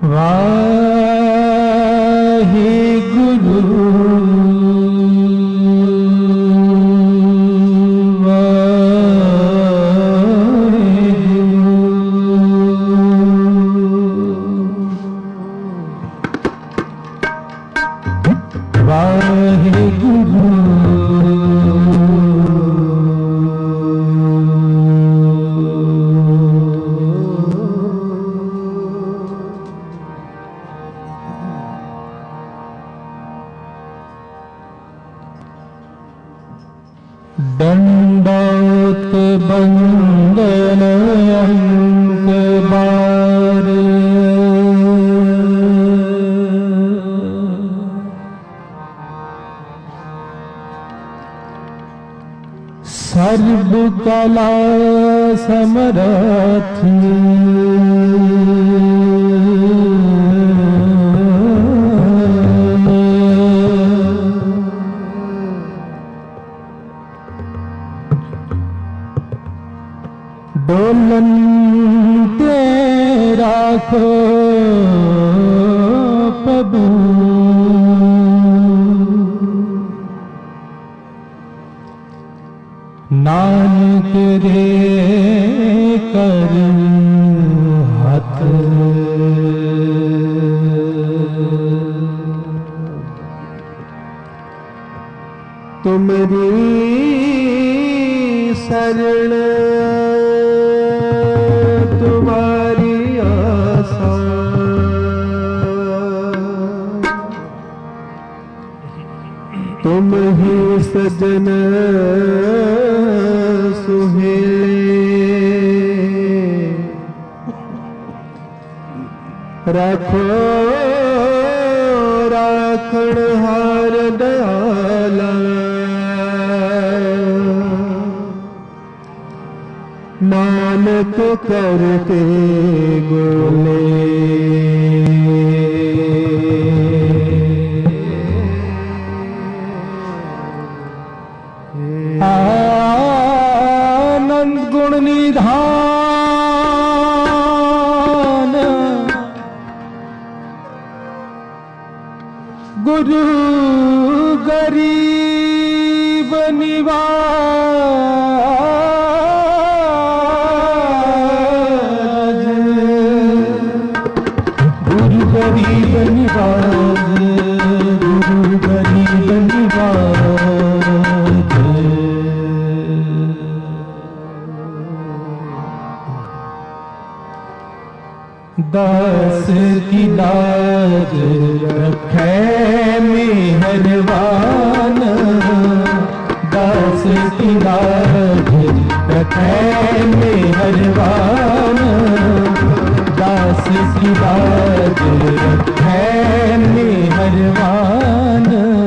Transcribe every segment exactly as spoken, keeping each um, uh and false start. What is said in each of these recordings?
दंडोत बंदन अंक बार सर्व कला समरथ डोलन ते राखो प्रभु नानक रे कर हाथ तुमरी शरण तुम्हारी आशा तुम ही सजन सुहेले रखो राखण हार दयाला नानक करते बोले आनंद गुण निधान गुरु गरीब निवाज गुरु गरीब निवाज गुरु गरीब निवाज दास की लाज रखे मेहरबान दास की लाज रखे मेहरबान दास की लाज रखे मेहरबान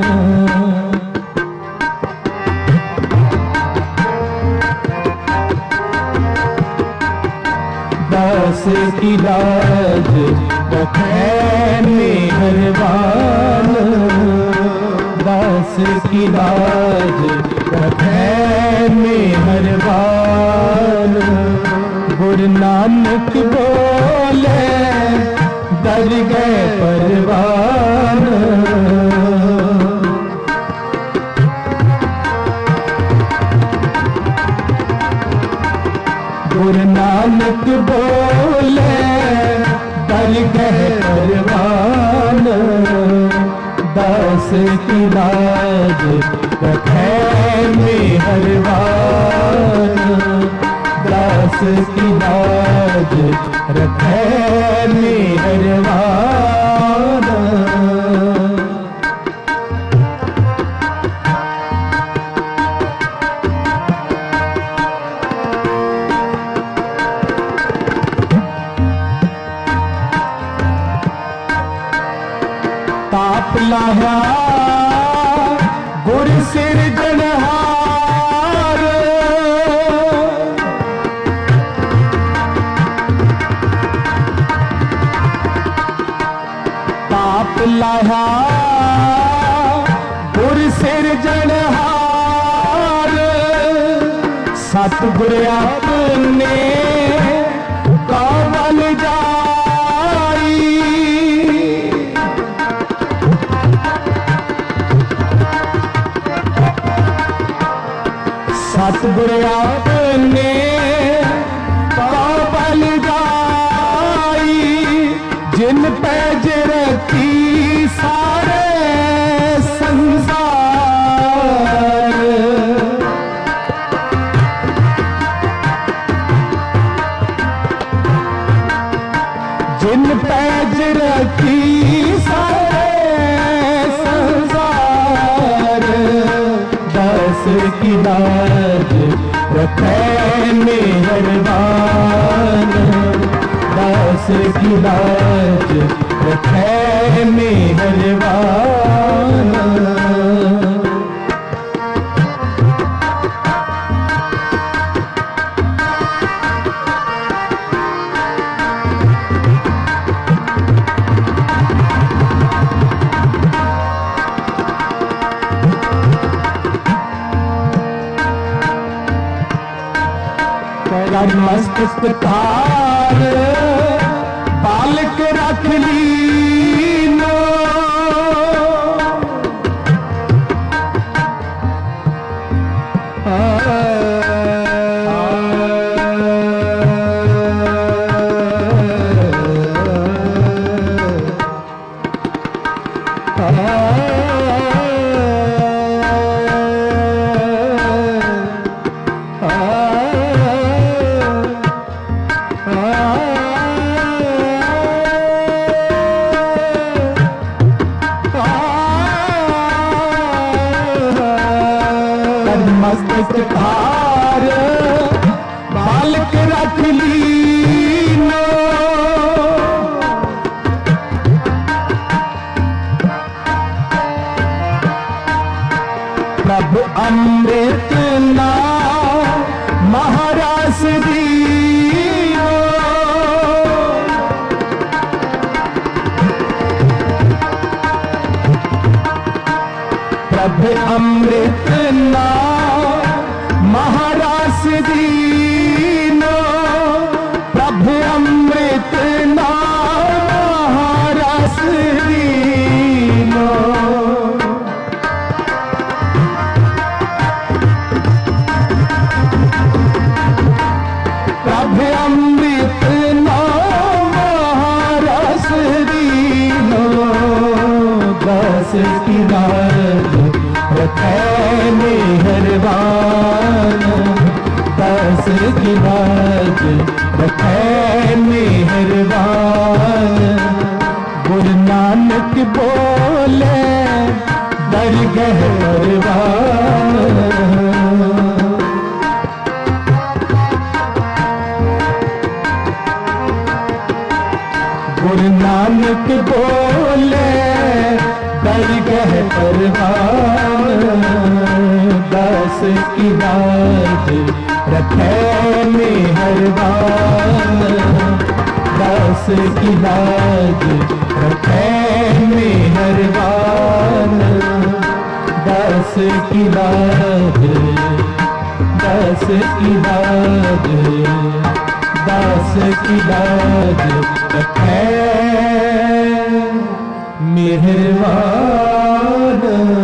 दास की लाज रखे मेहरबान दास की लाज रखे मेहरबान गुरु नानक बोले दर गए परवान गुरु नानक बोले दर गए परवान दास की लाज रखे मेहरबान दास की लाज रखे मेहरबान ताप लाया गुर सिरजनहार ताप लाया गुर सिरजनहार सतगुर अपने कावल जाई गुरु आपने पाबल गाई, जिन पैज रखी सारे संसार। जिन पैज रखी सारे संसार, दास की लाज रखे मेहरबान, दास की लाज रखे मेहरबान। मस्तक तार बालक रख लीनो, मस्तक तार बालक रख लीनो, प्रभु अमृत ना महारास दीनो, प्रभु अमृत ना महारास दीनो, प्रभु अमृत ना महारास दीनो। प्रभु अमृत ना महारास दीनो, दास की लाज रखे मेहरबान, दास की लाज रखे मेहरबान। गुरु नानक बोले दरगह परवान, गुरु नानक बोले दरगह परवान, दास की लाज रखे मेहरबान, दास की लाज रखे मेहरबान, दास की लाज, दास की लाज, दास की लाज रखे मेहरबान,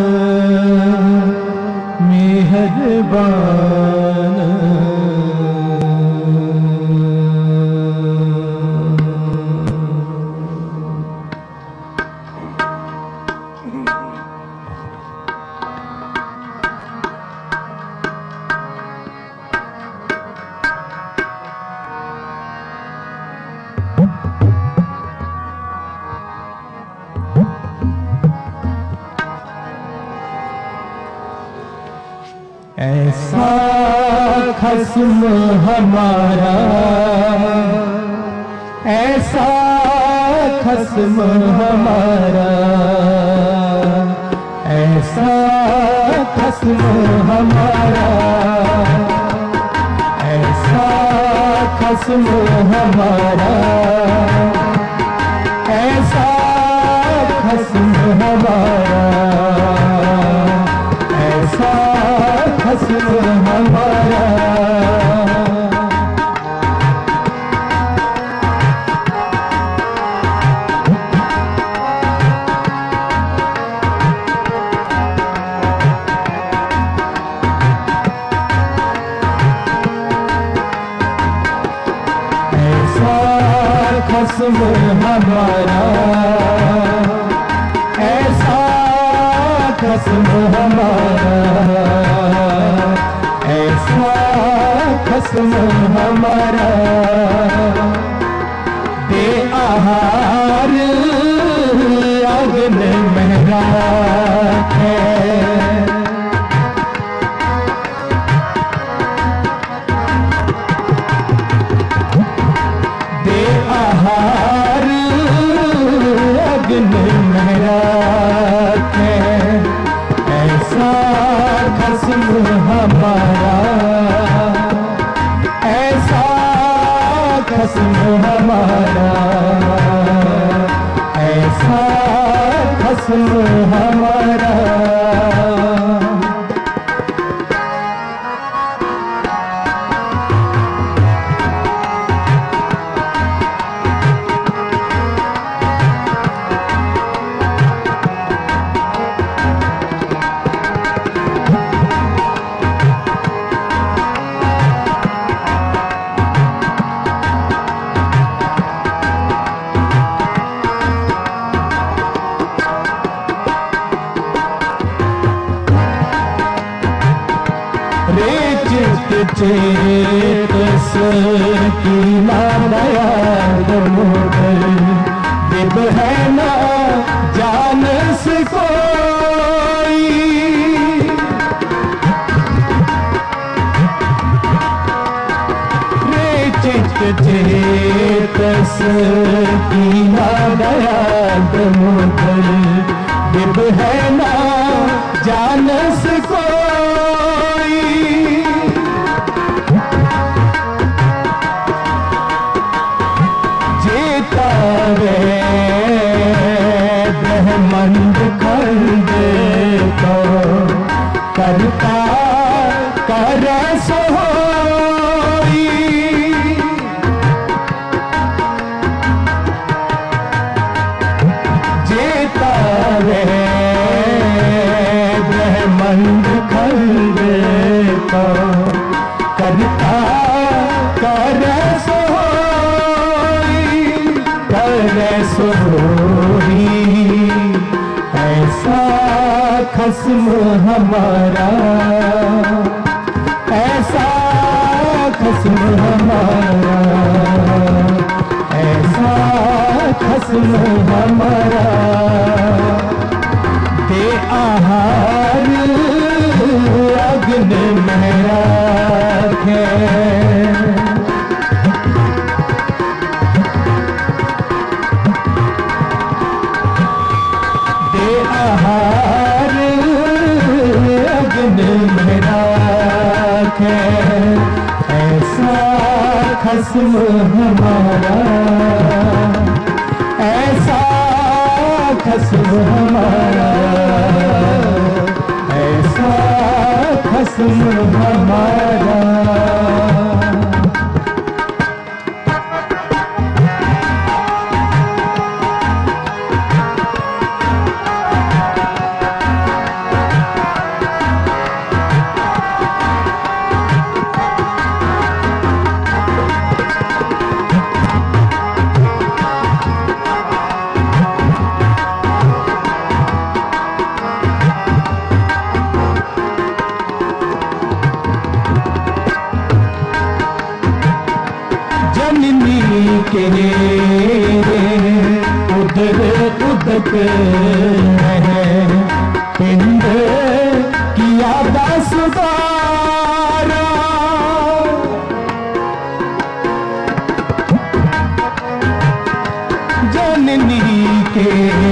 मेहरबान। ऐसा खस्म हमारा, ऐसा खस्म हमारा, ऐसा खस्म हमारा, ऐसा खस्म हमारा, ऐसा खस्म हमारा, ऐसा खस्म हमारा। खस्म हमारा, ऐसा खस्म हमारा, ऐसा खस्म हमारा। दे आहार अग्नि में राखे, दे आहार अग्नि में राखे, ऐसा खस्म हमारा, ऐसा खस्म हमारा, ऐसा खस्म हमारा। चेतस की माया मोदल, दिब है ना जानस कोई, रे चित चेतस की माया मोदल, दिब है ना जानस कोई, ब्रह्मंड खंड को करता कर सोई, जेता वे ब्रह्मंड खंड को करता कर सोई, कर सोई। ऐसा खस्म हमारा, ऐसा खस्म हमारा, ऐसा खस्म हमारा। दे आहार अग्नि में राखे, आहार अग्नि में राखे, ऐसा खस्म हमारा, ऐसा खस्म हमारा, ऐसा खस्म हमारा। के उदर उदक है, पिंड किया दस बारा, जननी के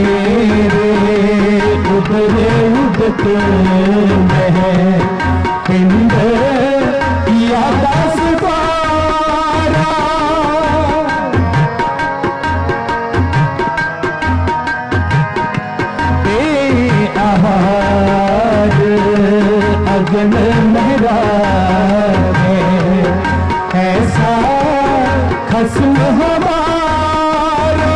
उदर उदक है, पिंड किया दस बारा, आहार अग्नि में राखे, ऐसा खस्म हमारा,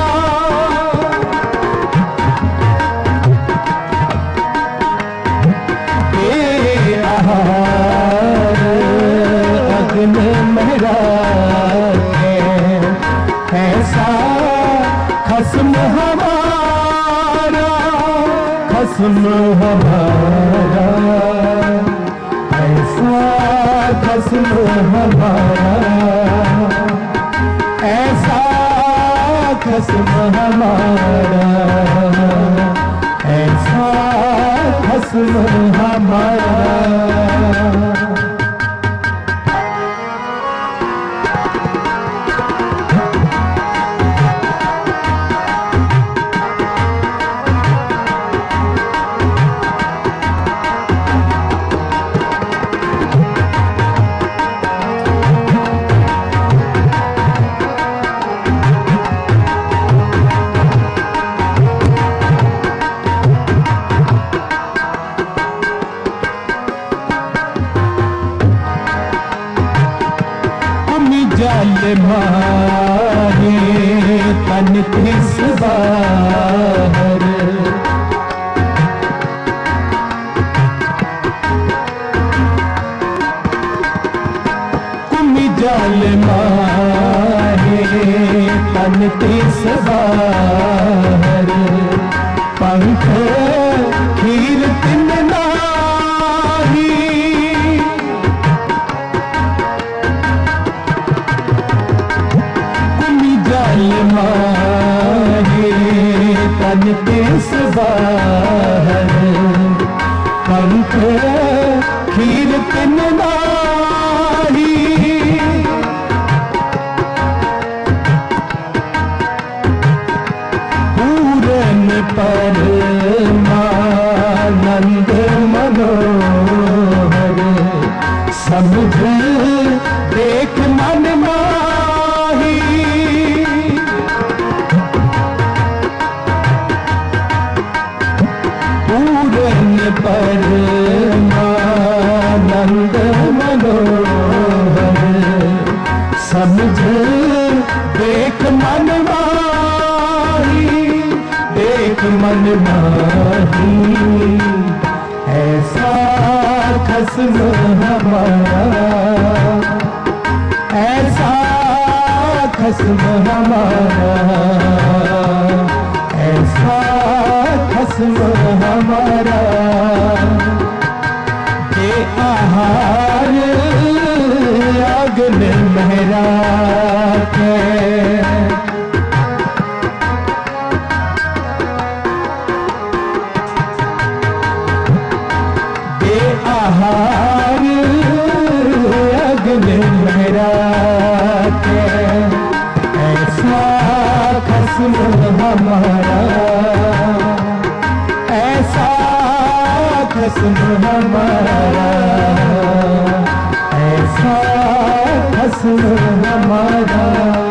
ये आहार अग्नि में राखे, ऐसा खस्म हमारा, खस्म हमारा, ऐसा खस्म हमारा, ऐसा खस्म हमारा, ऐसा खस्म हमारा। जाल मारे तन किस बाहर, कुमी जाल मारे तन किस बाहर, पंख खीर तिन नाही, माहे तन किस बाहर, पंख खीर तिन नाही, पूरन परमानंद मनोहर, समझ देख मन माही, पूरन परमानंद मनोहर, समझ देख मन माही, देख मन माही, ऐसा खस्म हमारा, ऐसा खस्म हमारा, ऐसा खस्म हमारा। के आहार अग्न मेहरा के, के आहार अग्न मेहरा के, ऐसा खस्म हमारा, ऐसा खस्म हमारा, ऐसा खस्म हमारा।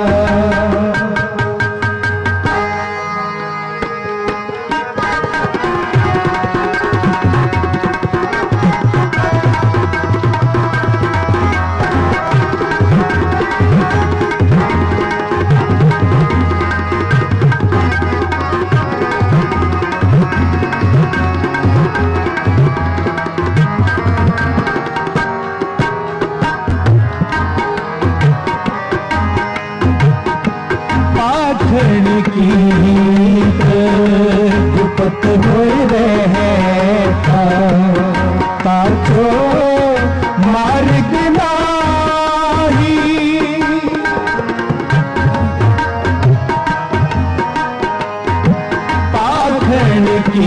पाखण की गुपत हो रहता, पाछो मार्ग नाही, पाखण की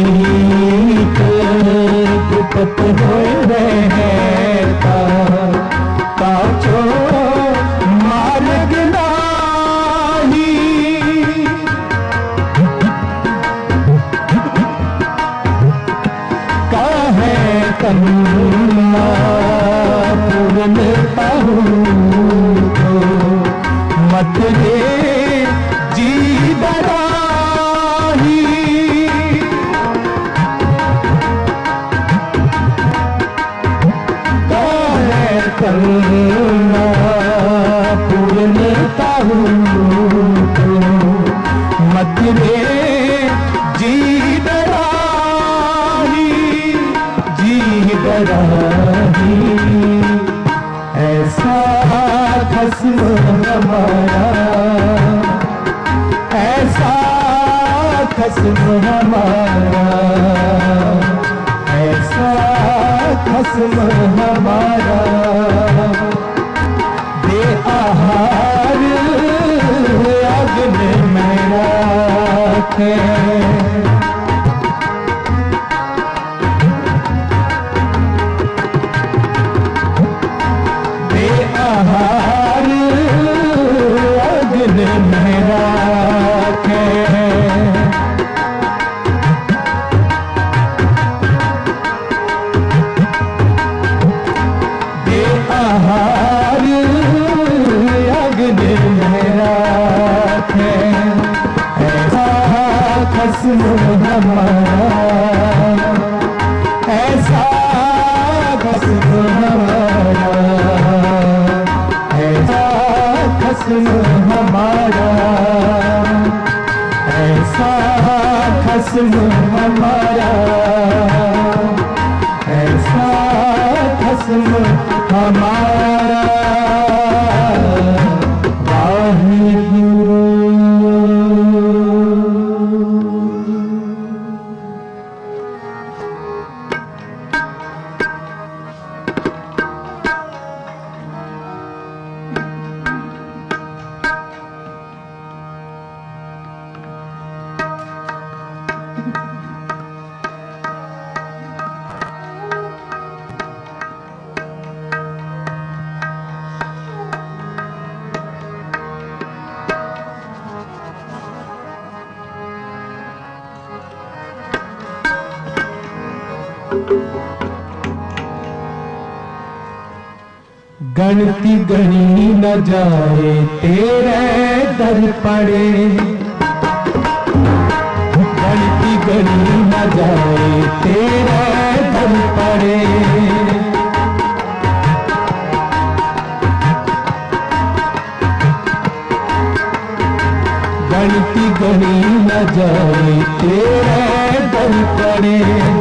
गुपत हो रहता, पाछो मार्ग नाही, काहे कन्ना पूरन पाहू तो, मत रे जी बराही, काहे कन्ना पूरन पाहू तो, मत रे जी डराही, जी डराही, ऐसा खस्म हमारा, ऐसा खस्म हमारा, ऐसा खस्म हमारा, दे आहार अग्नि में राखे, दे आहार अग्नि में राखे, दे आहार अग्नि में राखे, ऐसा खस्म हमारा, ऐसा खस्म हमारा, ऐसा खस्म हमारा, ऐसा खस्म हमारा, ऐसा खस्म हमारा। वाहिगुरु गणती गणी न जाए तेरे दर पड़े, गणती गणी न जाए तेरे दर पड़े, गणती गणी न जाए तेरे दर पड़े,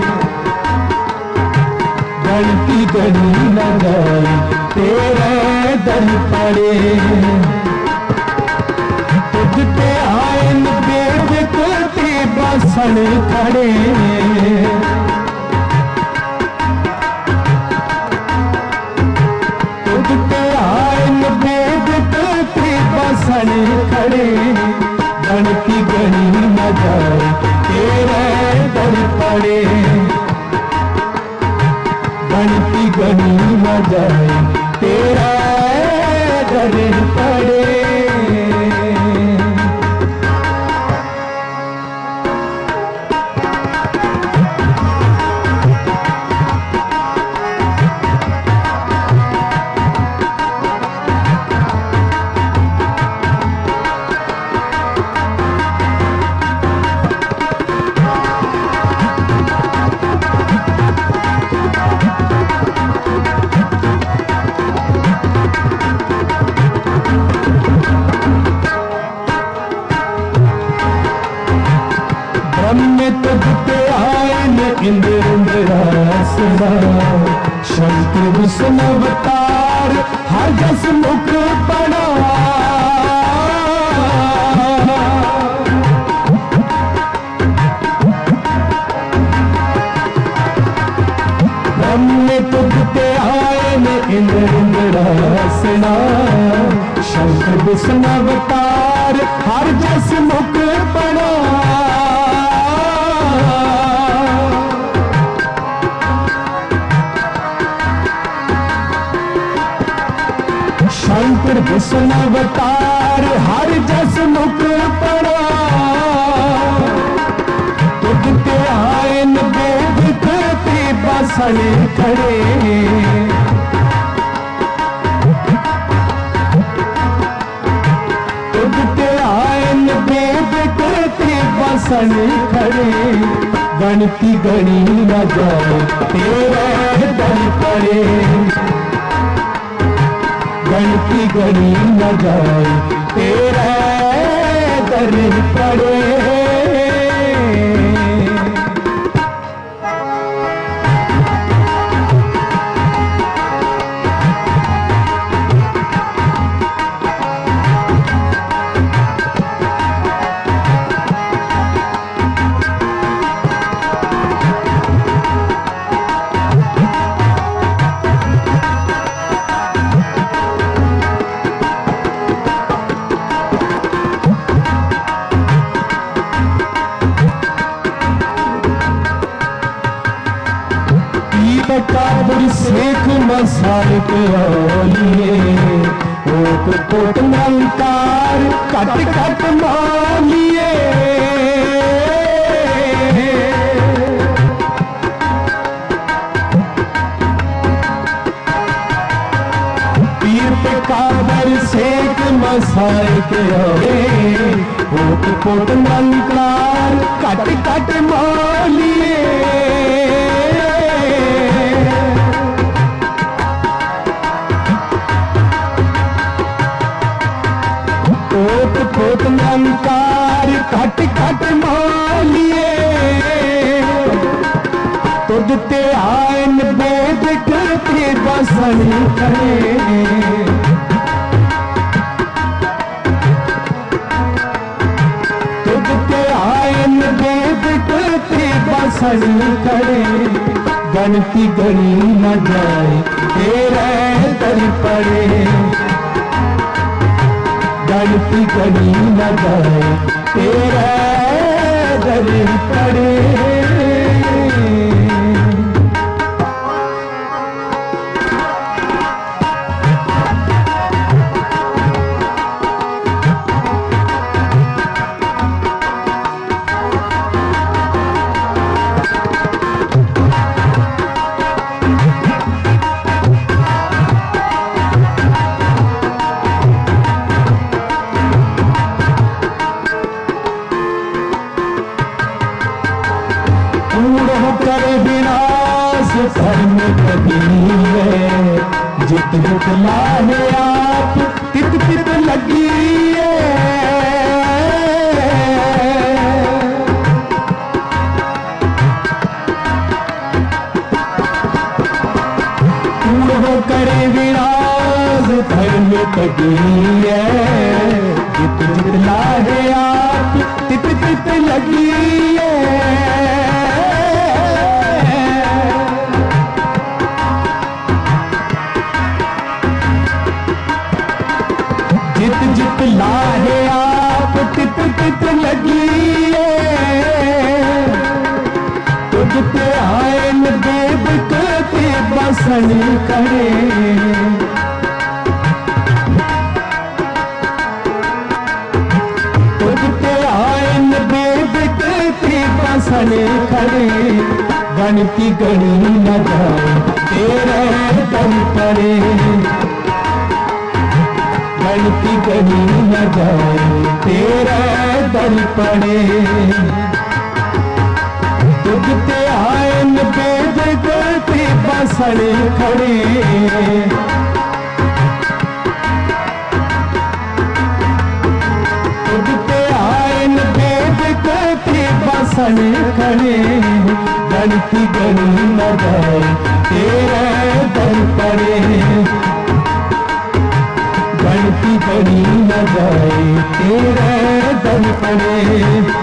गणती गणी न जाए तेरे दर पड़े, तुझ पे आयन बेद करते बसन खड़े, तुझ पे आयन बेद करते बसन खड़े, गणती गणी न जाए तेरे दर पड़े, गणती गणी न जाए तेरा दर पड़े। ब्रह्म तुझ पे आयन इंद्र इंद्रासना, शंकर विष्णु अवतार हर जस मुख बना, ब्रह्म तुझ पे आयन इंद्र इंद्रासना, शंकर विष्णु अवतार हर जस मुख बना, शंकर विष्णु अवतार हर जस मुख पड़ा, तुझ पे आयन वेद करते बसन खड़े, तुझ पे आयन वेद करते बसन खड़े, गणती गणी न जाए तेरे दर पड़े, गणती गणी न जाए तेरा दर पड़े। पे काबुर शेख मसाइक औलिए ओट कोट अलंकार कट कट मालिए पीर पे काबर शेख मसाइक औलिए ओट कोट अलंकार कट कट मालिए कोट कोट अलंकार कट कट मालिए तुझ ते आयन वेद करते बसन खड़े तुझ ते आयन वेद करते बसन खड़े गणती गणी न जाए तेरे दर पड़े गणती गणी न जाए तेरा दर पड़े करे विनाश धर्म कभी है जित जित लाहे आप तित तित लगी पूर्ण करे विनाश धर्म कभी है जित जित लाहे आप तित तित लगी जित जित लाहे आप तित तित लगी तुझ ते आयन देव करते बसन करे तुझ ते आयन देव करते बसन करे गणती गणी न जाए तेरे दम पड़े गणती गणी न जाए तेरा दर पड़े तुझ ते आयन वेद करते बसन खड़े तुझ ते आयन वेद करते बसन खड़े गणती गणी न जाए तेरा दर पड़े गणती गणी न जाए तेरे दर पड़े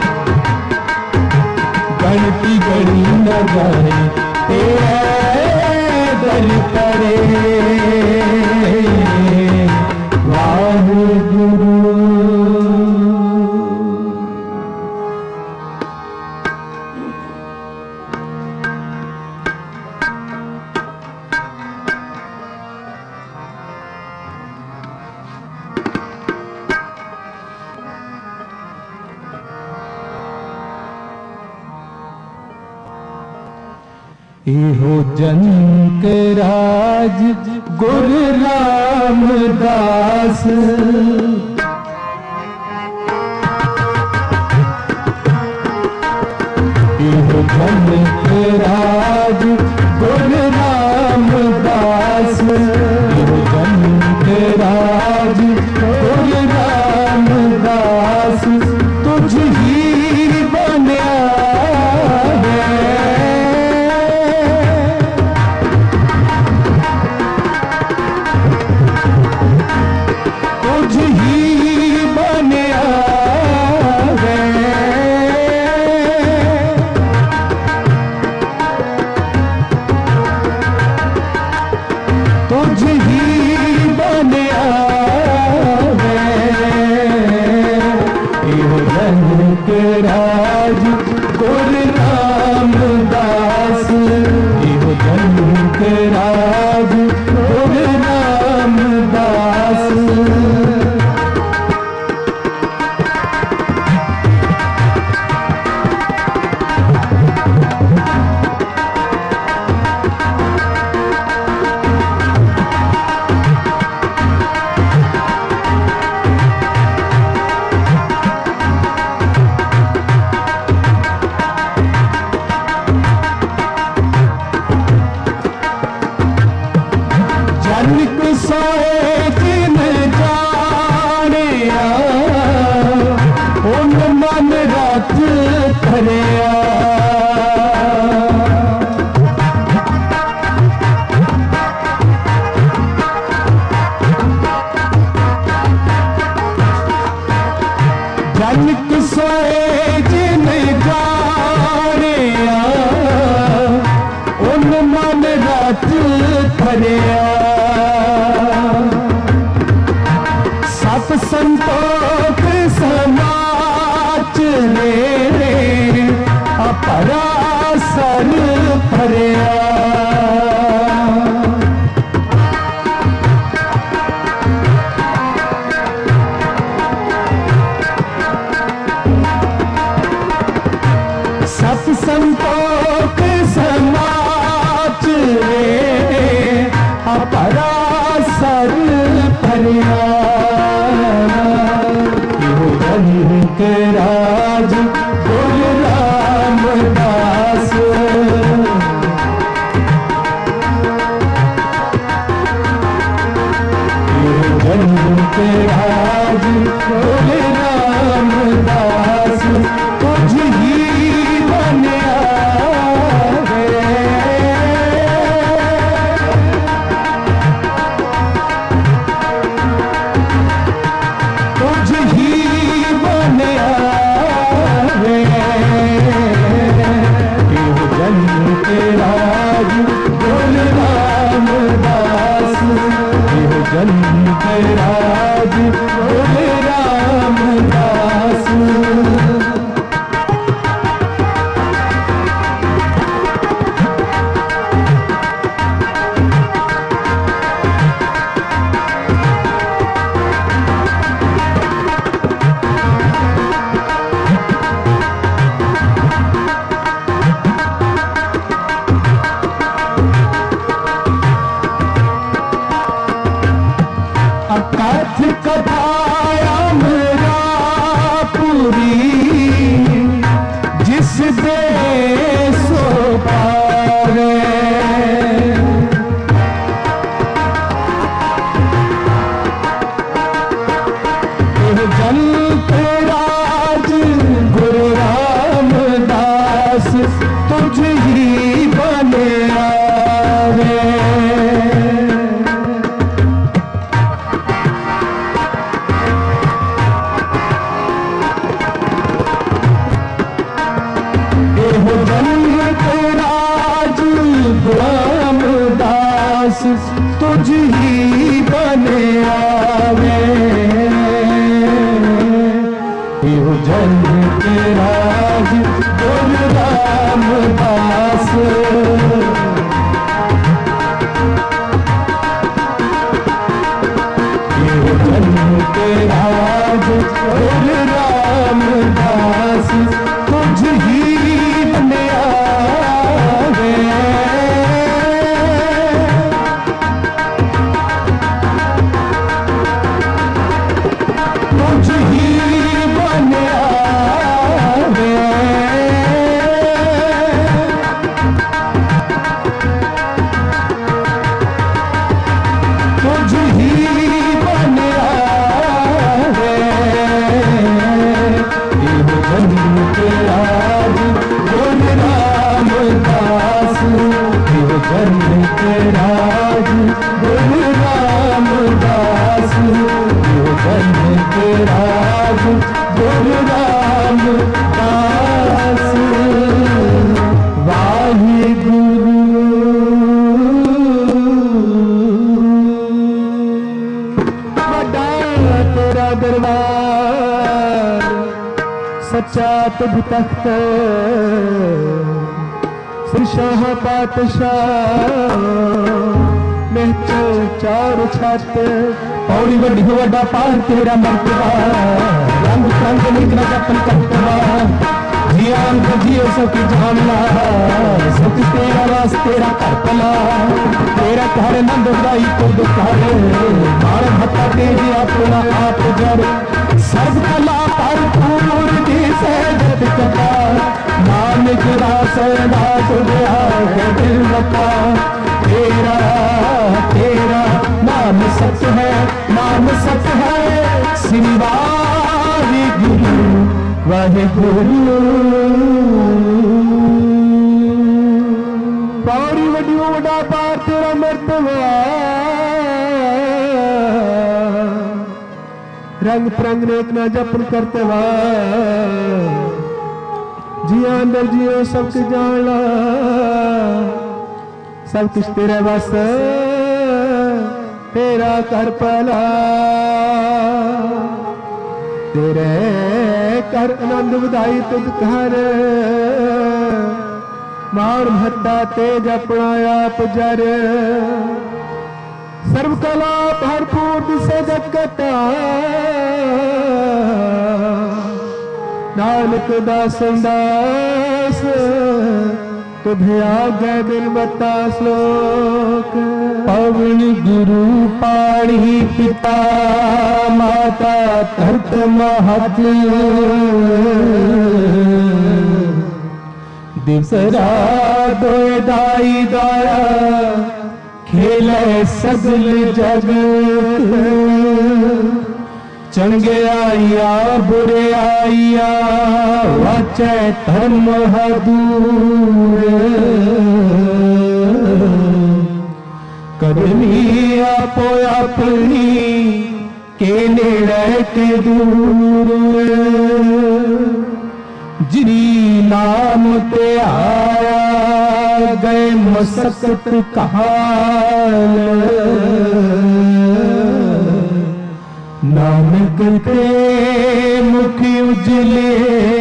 गणती गणी न जाए तेरे दर पड़े वाहिगुरु इहो जनक राज गुरु रामदास इहो जनक राज गुरु रामदास इहो जनक राज गुरु रामदास तुझ ही बन्या तुझ ही बन्या इहो जनक राज गुरु रामदास इहो जनक भरिया जनक सोए जिन जानिया उन मन रात भरिया सत संतोख समाच ले अपरा सर भरिया सत संतोख समाच रे अपरा सर भरिया जनक राज गुरु रामदास जनक राज गुरु रामदास तुझ ही बनिया तुझ ही बनिया जनक राज गुरु रामदास जनक राज गुरु रामदास अकथ कथाया मेरा पूरी जिस दे सो पावे जनक राज गुरु रामदास तुझ ही बने आवे जनक राज रामदास तुझ ही बने आवे जनक राज गुरु रामदास जनक राज गुरु रामदास तुझ ही बने आवे तुझ ही बने आवे तुझ ही बने आवे जनक राज गुरु रामदास जनक राज गुरु रामदास जनक राज गुरु रामदास वाहिगुरु वड्डा तेरा दरबार सच्चा तुझ तख्त श्री शाह पातशाह महचल चार छत पौड़ी वड्डी वड्डा पार तेरा मर्तबा रंग रंग निकला जपन करतबा जियान को जियो सकी जानना सच तेरा रास तेरा करतला तेरा घर नंद उदाई को दुखार मार भत्ता तेजी अपना आप जड़ सर्व कला भरपूर दी सहजत कथा नानक रासना तुझा है दिल लता तेरा तेरा नाम सत्य है नाम सत्य है सिवारी गुरु वाहिगुरु। पौड़ी वड्डियो वड्डा पार तेरा मर्तबा, रंग परंग नेक ना जपन करतवा, जिया अंदर जियो सब कुछ जान ला, सब कुछ तेरे बस तेरा कर पला, तेरे कर आनंद ਵਧਾਈ तुद कर, मार भट्टा तेज अपना आप जर, सर्व कला भरपूर दिसे जगता, नानक दास दास तुझे आगे बिन बता श्लोक। पवन गुरु पाणी पिता माता धरत महत, दिवस रात दाई दाया खेले सगल जगत, चंगे आइया बुरे आइया वाचे धर्म दूर, करनी आपो अपनी के नेड़े के दूर, जिनी नाम ते आया गए मसकत कहाल, नानक ते मुखी उजले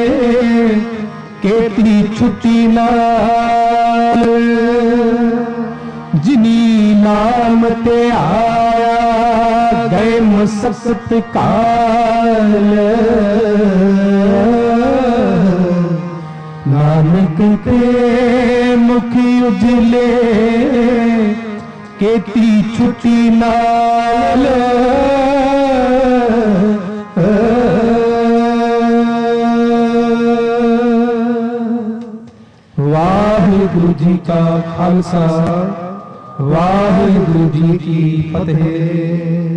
केती छुट्टी नाल, जिनी नाम ते आया गए मसकत काल, नानक ते मुखी उजले केती छुट्टी नाल, वाहिगुरु जी का खालसा, वाहिगुरु जी की फतेह।